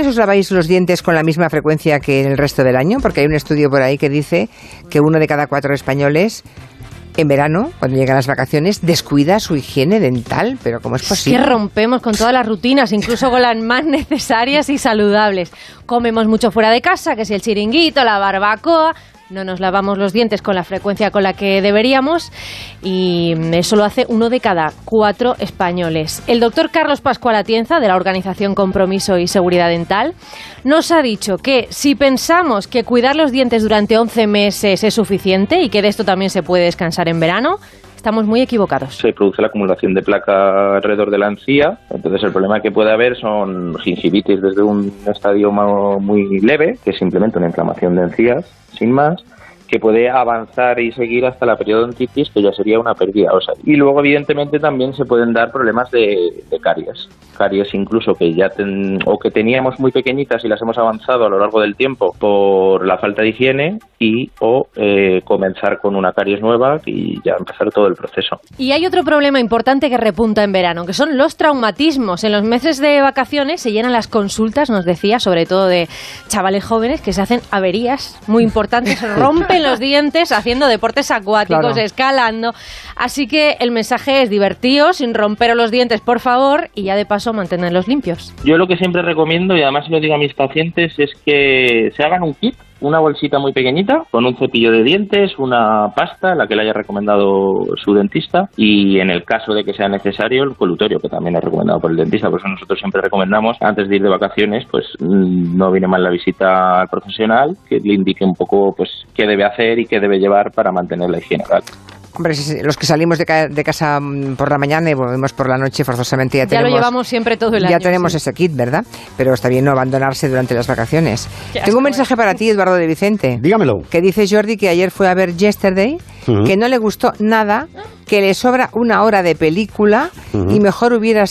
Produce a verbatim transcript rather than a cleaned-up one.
¿Os laváis los dientes con la misma frecuencia que en el resto del año? Porque hay un estudio por ahí que dice que uno de cada cuatro españoles en verano, cuando llegan las vacaciones, descuida su higiene dental. ¿Pero cómo es posible? Es que rompemos con todas las rutinas, incluso con las más necesarias y saludables. Comemos mucho fuera de casa, que si el chiringuito, la barbacoa. No nos lavamos los dientes con la frecuencia con la que deberíamos y eso lo hace uno de cada cuatro españoles. El doctor Carlos Pascual Atienza, de la organización Compromiso y Seguridad Dental, nos ha dicho que si pensamos que cuidar los dientes durante once meses es suficiente y que de esto también se puede descansar en verano, estamos muy equivocados. Se produce la acumulación de placa alrededor de la encía, entonces el problema que puede haber son gingivitis desde un estadio muy leve, que es simplemente una inflamación de encías, sin más, que puede avanzar y seguir hasta la periodontitis, que ya sería una pérdida ósea. Y luego, evidentemente, también se pueden dar problemas de, de caries. Caries incluso que ya ten, o que teníamos muy pequeñitas y las hemos avanzado a lo largo del tiempo por la falta de higiene y o eh, comenzar con una caries nueva y ya empezar todo el proceso. Y hay otro problema importante que repunta en verano, que son los traumatismos. En los meses de vacaciones se llenan las consultas, nos decía, sobre todo de chavales jóvenes que se hacen averías muy importantes, se rompen los dientes haciendo deportes acuáticos, claro, escalando. Así que el mensaje es divertidos, sin romperos los dientes, por favor, y ya de paso mantenerlos limpios. Yo lo que siempre recomiendo, y además lo digo a mis pacientes, es que se hagan un kit, una bolsita muy pequeñita, con un cepillo de dientes, una pasta, la que le haya recomendado su dentista, y en el caso de que sea necesario, el colutorio, que también es recomendado por el dentista. Por eso nosotros siempre recomendamos, antes de ir de vacaciones, pues no viene mal la visita al profesional, que le indique un poco pues qué debe hacer y qué debe llevar para mantener la higiene oral. Hombre, los que salimos de, ca- de casa por la mañana y volvemos por la noche, forzosamente ya, ya tenemos... Ya lo llevamos siempre todo el ya año. Ya tenemos sí. ese kit, ¿verdad? Pero está bien no abandonarse durante las vacaciones. Qué Tengo un asco, mensaje eh. para ti, Eduardo de Vicente. Dígamelo. Que dice Jordi que ayer fue a ver Yesterday, uh-huh. que no le gustó nada, que le sobra una hora de película uh-huh. y mejor hubiera